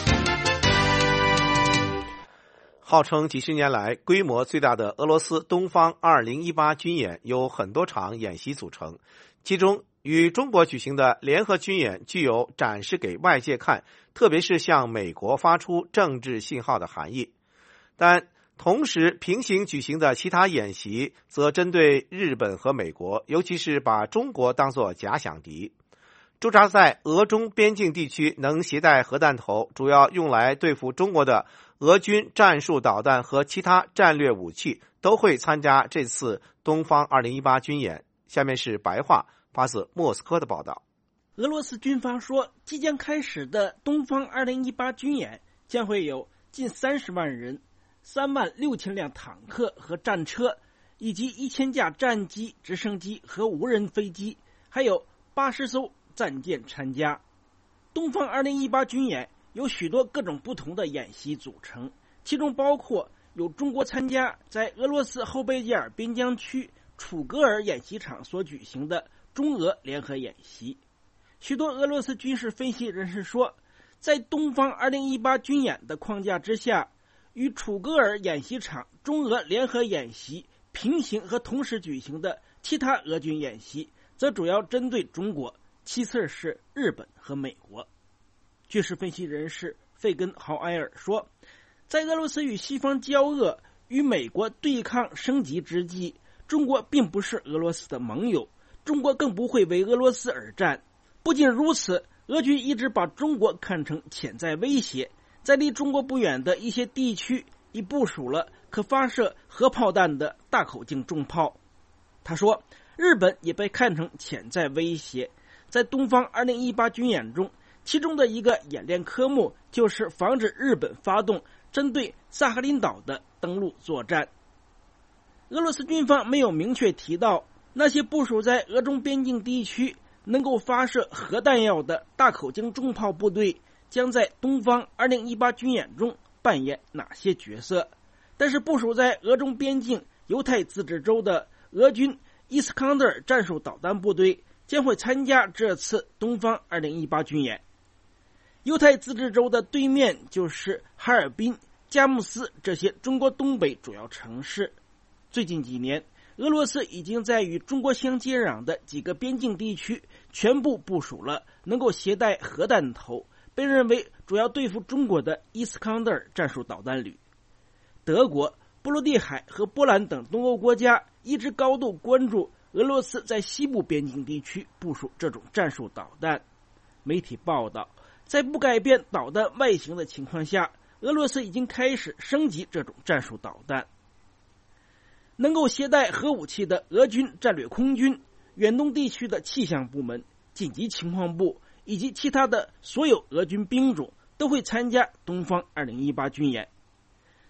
号称几十年来规模最大的俄罗斯东方2018军演由很多场演习组成，其中与中国举行的联合军演具有展示给外界看，特别是向美国发出政治信号的含义。但同时平行举行的其他演习则针对日本和美国，尤其是把中国当作假想敌。驻扎在俄中边境地区能携带核弹头，主要用来对付中国的俄军战术导弹和其他战略武器都会参加这次东方2018军演。下面是白话发自莫斯科的报道。 俄罗斯军方说，即将开始的东方2018军演将会有近30万人、36000辆坦克和战车，以及1000架战机、直升机和无人飞机，还有80艘战舰参加。东方2018军演由许多各种不同的演习组成，其中包括有中国参加在俄罗斯后贝加尔边疆区楚格尔演习场所举行的中俄联合演习。许多俄罗斯军事分析人士说，在东方2018军演的框架之下，与楚格尔演习场中俄联合演习平行和同时举行的其他俄军演习，则主要针对中国，其次是日本和美国。军事分析人士费根豪埃尔说，在俄罗斯与西方交恶、与美国对抗升级之际，中国并不是俄罗斯的盟友，中国更不会为俄罗斯而战。不仅如此，俄军一直把中国看成潜在威胁，在离中国不远的一些地区已部署了可发射核炮弹的大口径重炮。他说，日本也被看成潜在威胁。在东方2018军演中，其中的一个演练科目就是防止日本发动针对萨哈林岛的登陆作战。俄罗斯军方没有明确提到那些部署在俄中边境地区能够发射核弹药的大口径重炮部队将在东方2018军演中扮演哪些角色，但是部署在俄中边境犹太自治州的俄军伊斯康德尔战术导弹部队将会参加这次东方2018军演。犹太自治州的对面就是哈尔滨、佳木斯这些中国东北主要城市。最近几年，俄罗斯已经在与中国相接壤的几个边境地区全部部署了能够携带核弹头，被认为主要对付中国的伊斯康德尔战术导弹旅。德国、波罗的海和波兰等东欧国家一直高度关注俄罗斯在西部边境地区部署这种战术导弹。媒体报道，在不改变导弹外形的情况下，俄罗斯已经开始升级这种战术导弹。能够携带核武器的俄军战略空军、远东地区的气象部门、紧急情况部以及其他的所有俄军兵种都会参加东方2018军演。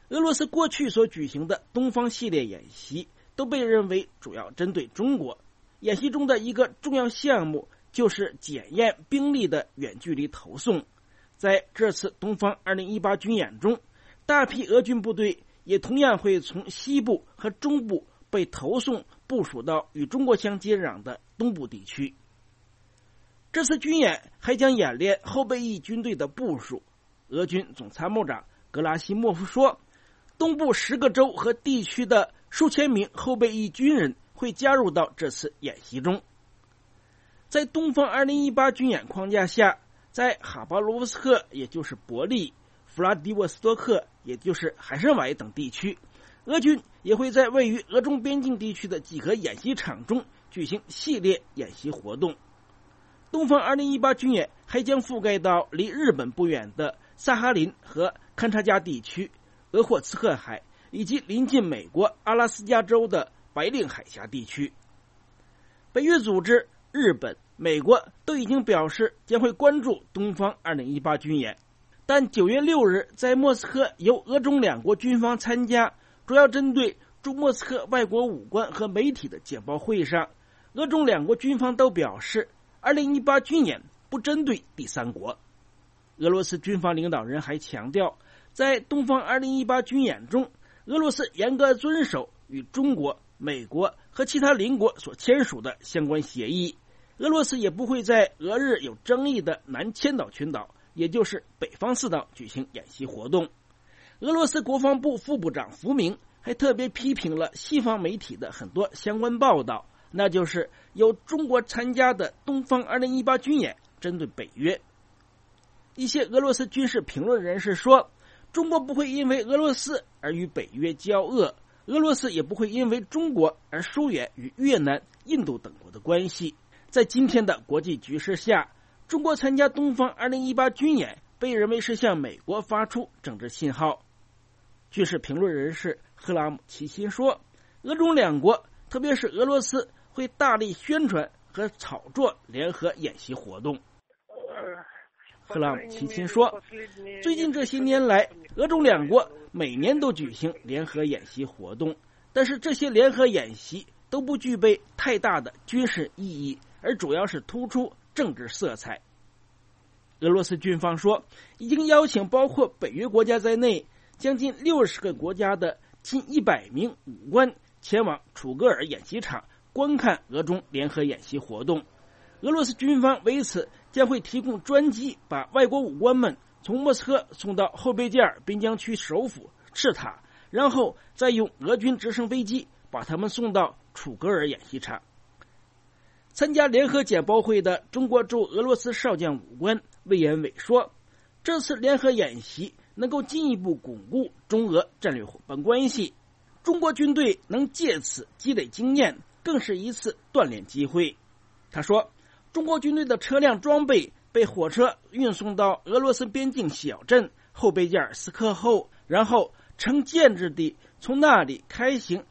俄罗斯过去所举行的东方系列演习都被认为主要针对中国。演习中的一个重要项目就是检验兵力的远距离投送。在这次东方2018军演中，大批俄军部队也同样会从西部和中部被投送部署到与中国相接壤的东部地区。这次军演还将演练后备役军队的部署。俄军总参谋长格拉西莫夫说，东部10个州和地区的数千名后备役军人会加入到这次演习中。在东方2018军演框架下，在哈巴罗夫斯克也就是伯利、弗拉迪沃斯托克也就是海参崴等地区，俄军也会在位于俄中边境地区的几个演习场中举行系列演习活动。东方2018军演还将覆盖到离日本不远的萨哈林和勘察加地区、鄂霍次克海以及临近美国阿拉斯加州的白令海峡地区。北约组织、日本、美国都已经表示将会关注东方2018军演，但9月6日在莫斯科由俄中两国军方参加，主要针对驻莫斯科外国武官和媒体的简报会上，俄中两国军方都表示2018军演不针对第三国。俄罗斯军方领导人还强调，在东方2018军演中，俄罗斯严格遵守与中国、美国和其他邻国所签署的相关协议。俄罗斯也不会在俄日有争议的南千岛群岛，也就是北方四岛举行演习活动。俄罗斯国防部副部长福明还特别批评了西方媒体的很多相关报道，那就是由中国参加的东方2018军演针对北约。一些俄罗斯军事评论人士说，中国不会因为俄罗斯而与北约交恶，俄罗斯也不会因为中国而疏远与越南、印度等国的关系。在今天的国际局势下，中国参加东方2018军演被认为是向美国发出政治信号。军事评论人士赫拉姆齐钦说，俄中两国，特别是俄罗斯，会大力宣传和炒作联合演习活动。赫拉姆齐钦说，最近这些年来，俄中两国每年都举行联合演习活动，但是这些联合演习都不具备太大的军事意义，而主要是突出政治色彩。俄罗斯军方说，已经邀请包括北约国家在内将近60个国家的近100名武官前往楚格尔演习场观看俄中联合演习活动。俄罗斯军方为此将会提供专机，把外国武官们从莫斯科送到后备加尔滨江区首府赤塔，然后再用俄军直升飞机把他们送到楚格尔演习场。参加联合简报会的中国驻俄罗斯少将武官魏延伟说，这次联合演习能够进一步巩固中俄战略伙伴关系，中国军队能借此积累经验，更是一次锻炼机会。他说，中国军队的车辆装备被火车运送到俄罗斯边境小镇后备加尔斯克后，然后成建制地从那里开行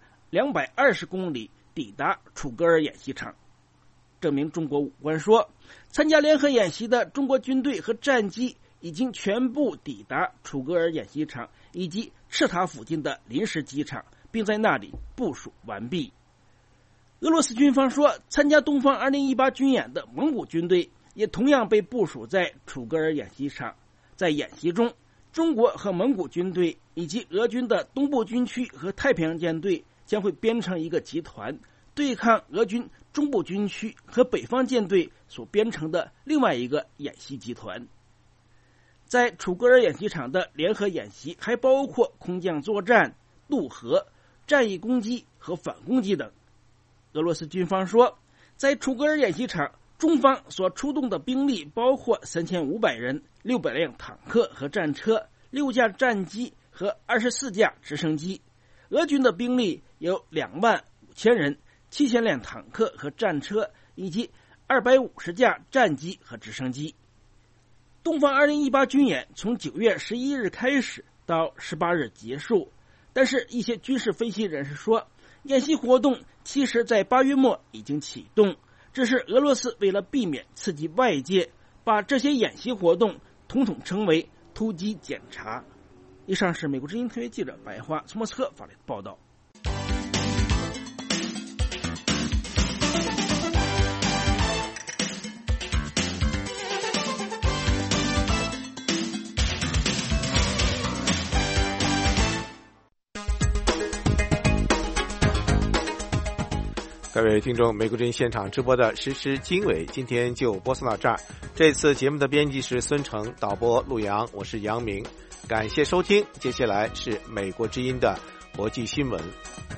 220公里抵达楚格尔演习场。这名中国武官说，参加联合演习的中国军队和战机已经全部抵达楚格尔演习场以及赤塔附近的临时机场，并在那里部署完毕。俄罗斯军方说，参加东方2018军演的蒙古军队也同样被部署在楚格尔演习场。在演习中，中国和蒙古军队以及俄军的东部军区和太平洋舰队将会编成一个集团，对抗俄军中部军区和北方舰队所编成的另外一个演习集团。在楚格尔演习场的联合演习还包括空降作战、渡河、战役攻击和反攻击等。俄罗斯军方说，在楚格尔演习场，中方所出动的兵力包括3500人、600辆坦克和战车、6架战机和24架直升机。俄军的兵力有25000人、7000辆坦克和战车，以及250架战机和直升机。东方2018军演从9月11日开始到18日结束，但是一些军事分析人士说，演习活动其实在8月末已经启动，只是俄罗斯为了避免刺激外界，把这些演习活动统称为突击检查。 以上是美国之音特约记者白花从莫斯科发来的报道。 各位听众，美国之音现场直播的时事经纬今天就播送到这儿。这次节目的编辑是孙成，导播陆阳，我是杨明，感谢收听。接下来是美国之音的国际新闻。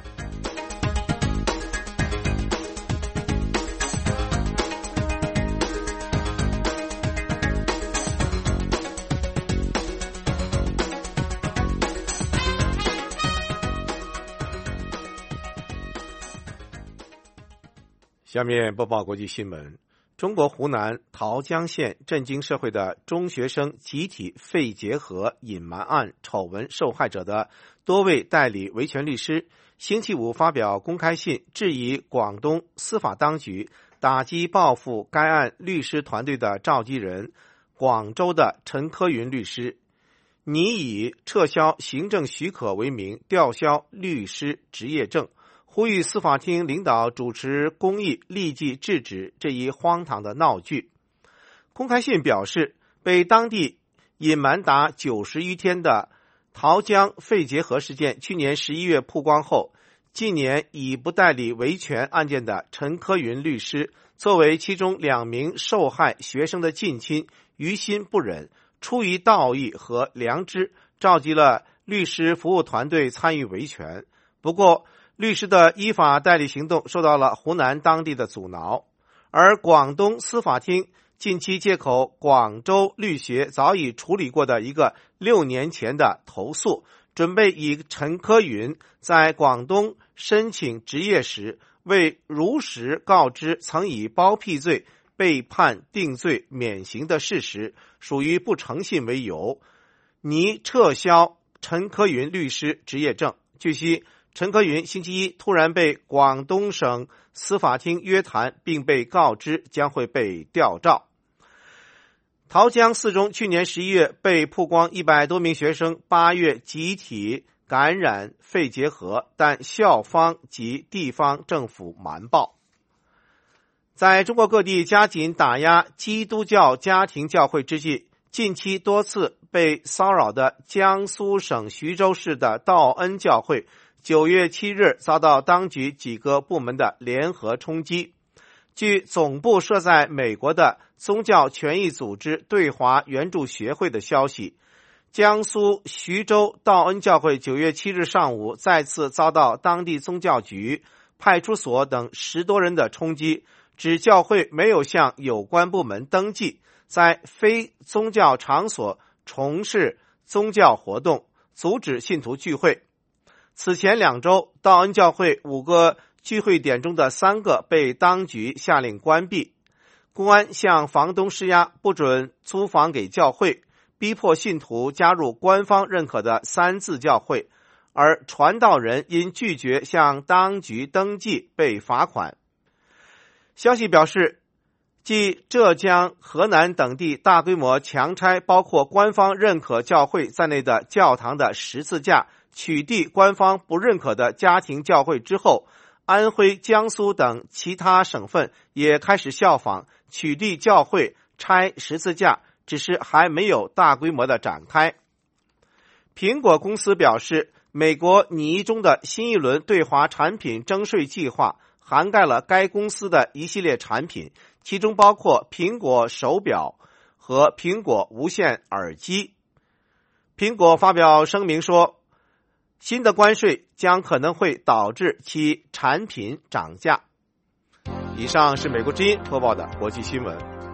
下面播报国际新闻。中国湖南桃江县震惊社会的中学生集体肺结核隐瞒案丑闻受害者的多位代理维权律师星期五发表公开信，质疑广东司法当局打击报复该案律师团队的召集人广州的陈科云律师，拟以撤销行政许可为名吊销律师执业证，呼吁司法厅领导主持公义，立即制止这一荒唐的闹剧。公开信表示，被当地隐瞒达90余天的桃江肺结核事件去年11月曝光后，近年已不代理维权案件的陈科云律师，作为其中2名受害学生的近亲，于心不忍，出于道义和良知，召集了律师服务团队参与维权。不过，律师的依法代理行动受到了湖南当地的阻挠，而广东司法厅近期借口广州律协早已处理过的一个6年前的投诉，准备以陈科云在广东申请执业时未如实告知曾以包庇罪被判定罪免刑的事实，属于不诚信为由，拟撤销陈科云律师执业证。据悉，陈科云星期一突然被广东省司法厅约谈，并被告知将会被调召。桃江四中去年11月被曝光100多名学生8月集体感染肺结核，但校方及地方政府瞒报。在中国各地加紧打压基督教家庭教会之际，近期多次被骚扰的江苏省徐州市的道恩教会9月7日遭到当局几个部门的联合冲击。据总部设在美国的宗教权益组织对华援助学会的消息，江苏徐州道恩教会9月7日上午再次遭到当地宗教局、派出所等10多人的冲击，指教会没有向有关部门登记，在非宗教场所从事宗教活动，阻止信徒聚会。此前2周，道恩教会5个聚会点中的3个被当局下令关闭。公安向房东施压，不准租房给教会，逼迫信徒加入官方认可的3自教会，而传道人因拒绝向当局登记被罚款。消息表示，继浙江、河南等地大规模强拆包括官方认可教会在内的教堂的10字架，取缔官方不认可的家庭教会之后，安徽、江苏等其他省份也开始效仿，取缔教会、拆10字架，只是还没有大规模的展开。苹果公司表示，美国拟议中的新一轮对华产品征税计划涵盖了该公司的一系列产品，其中包括苹果手表和苹果无线耳机。苹果发表声明说，新的关税将可能会导致其产品涨价。以上是美国之音播报的国际新闻。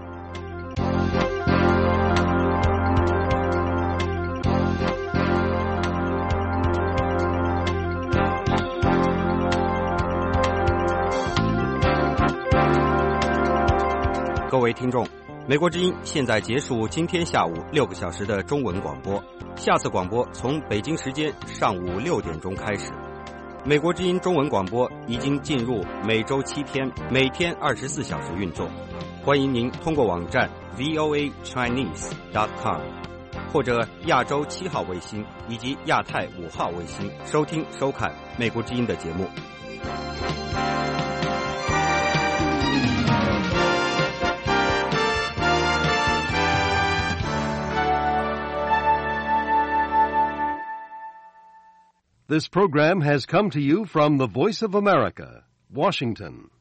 各位听众，美国之音现在结束今天下午6个小时的中文广播，下次广播从北京时间上午6点钟开始。美国之音中文广播已经进入每周7天，每天24小时运作。欢迎您通过网站 voachinese.com 或者亚洲7号卫星以及亚太5号卫星收听收看美国之音的节目。 This program has come to you from the Voice of America, Washington.